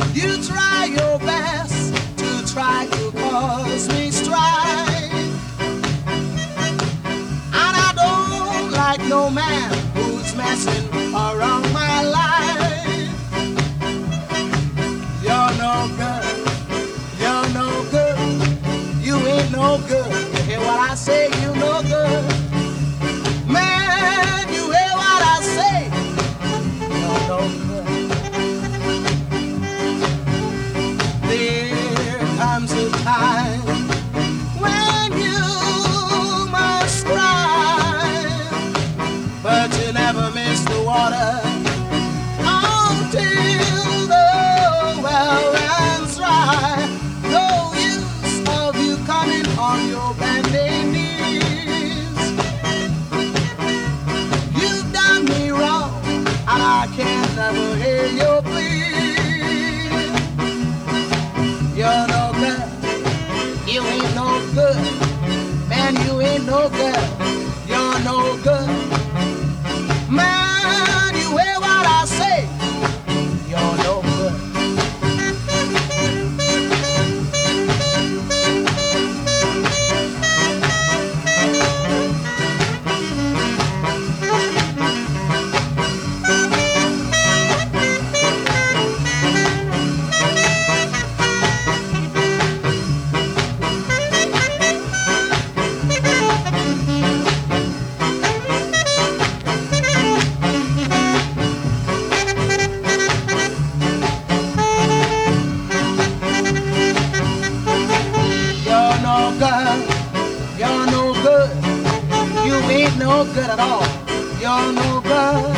You try your best to try to cause me strife. And I don't like no man who's messing around my life. You're no good, you're no good, you ain't no good. You hear what I say, you no good. Man, you hear what I say, you're no good. There comes a time when you must cry, but you never miss the water until the well runs dry. No use of you coming on your bended knees. You've done me wrong, and I can't never hear your plea. You're no good, you ain't no good, man, you ain't no good, you're no good. Man, you hear what I say, you're no good. You're no good, you ain't no good at all. You're no good.